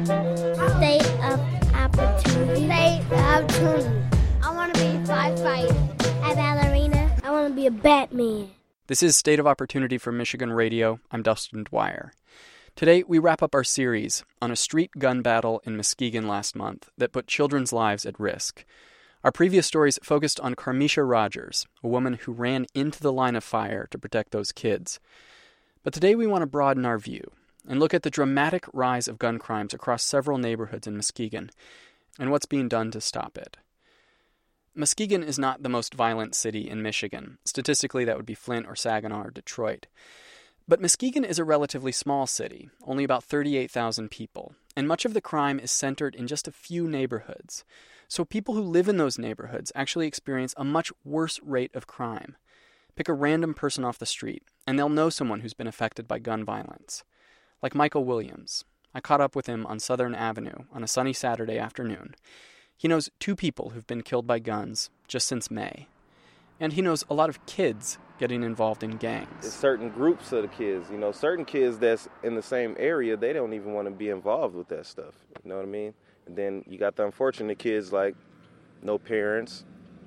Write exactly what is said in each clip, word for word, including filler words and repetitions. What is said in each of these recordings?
State of opportunity. State of opportunity. I want to be a firefighter, a ballerina. I want to be a Batman. This is State of Opportunity from Michigan Radio. I'm Dustin Dwyer. Today, we wrap up our series on a street gun battle in Muskegon last month that put children's lives at risk. Our previous stories focused on Carmisha Rogers, a woman who ran into the line of fire to protect those kids. But today we want to broaden our view and look at the dramatic rise of gun crimes across several neighborhoods in Muskegon and what's being done to stop it. Muskegon is not the most violent city in Michigan. Statistically, that would be Flint or Saginaw or Detroit. But Muskegon is a relatively small city, only about thirty-eight thousand people, and much of the crime is centered in just a few neighborhoods. So people who live in those neighborhoods actually experience a much worse rate of crime. Pick a random person off the street, and they'll know someone who's been affected by gun violence. Like Michael Williams. I caught up with him on Southern Avenue on a sunny Saturday afternoon. He knows two people who've been killed by guns just since May. And he knows a lot of kids getting involved in gangs. It's certain groups of the kids, you know, certain kids that's in the same area, they don't even want to be involved with that stuff. You know what I mean? And then you got the unfortunate kids like no parents.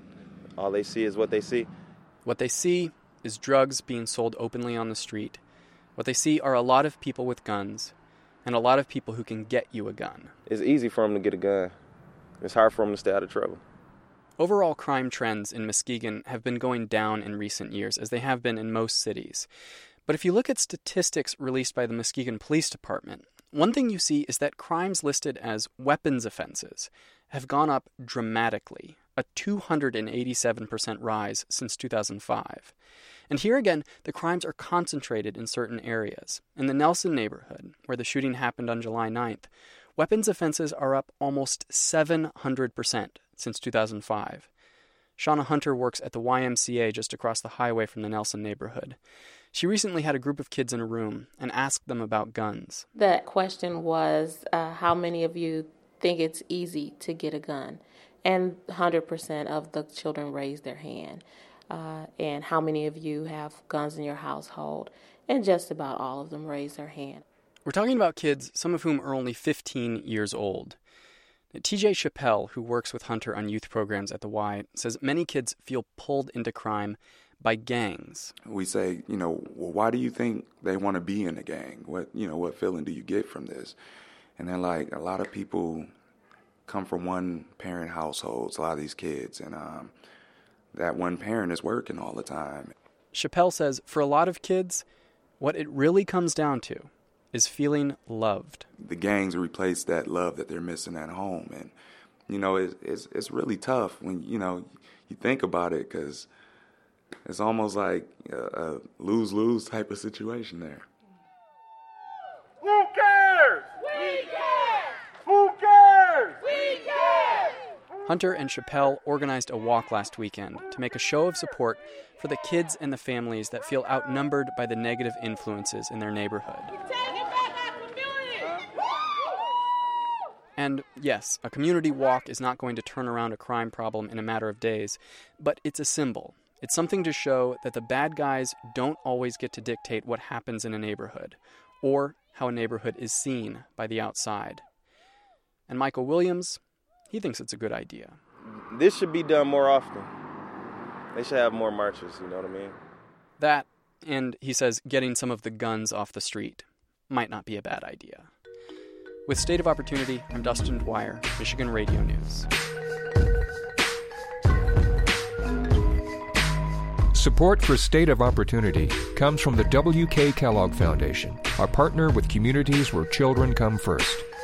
All they see is what they see. What they see is drugs being sold openly on the street. What they see are a lot of people with guns and a lot of people who can get you a gun. It's easy for them to get a gun. It's hard for them to stay out of trouble. Overall crime trends in Muskegon have been going down in recent years, as they have been in most cities. But if you look at statistics released by the Muskegon Police Department, one thing you see is that crimes listed as weapons offenses have gone up dramatically, a two hundred eighty-seven percent rise since two thousand five. And here again, the crimes are concentrated in certain areas. In the Nelson neighborhood, where the shooting happened on July ninth, weapons offenses are up almost seven hundred percent since two thousand five. Shauna Hunter works at the Y M C A just across the highway from the Nelson neighborhood. She recently had a group of kids in a room and asked them about guns. The question was, uh, how many of you think it's easy to get a gun? And one hundred percent of the children raised their hand. Uh, and how many of you have guns in your household? And just about all of them raised their hand. We're talking about kids, some of whom are only fifteen years old. T J Chappelle, who works with Hunter on youth programs at the Y, says many kids feel pulled into crime by gangs. We say, you know, well, why do you think they want to be in a gang? What, you know, what feeling do you get from this? And then, like, a lot of people come from one-parent households, a lot of these kids, and um, that one parent is working all the time. Chappelle says for a lot of kids, what it really comes down to is feeling loved. The gangs replace that love that they're missing at home. And, you know, it's, it's, it's really tough when, you know, you think about it, because it's almost like a, a lose-lose type of situation there. Who cares? We care! Who cares? We care! Hunter and Chappelle organized a walk last weekend to make a show of support for the kids and the families that feel outnumbered by the negative influences in their neighborhood. And yes, a community walk is not going to turn around a crime problem in a matter of days, but it's a symbol. It's something to show that the bad guys don't always get to dictate what happens in a neighborhood, or how a neighborhood is seen by the outside. And Michael Williams, he thinks it's a good idea. This should be done more often. They should have more marches, you know what I mean? That, and he says getting some of the guns off the street, might not be a bad idea. With State of Opportunity, I'm Dustin Dwyer, Michigan Radio News. Support for State of Opportunity comes from the W K Kellogg Foundation, a partner with communities where children come first.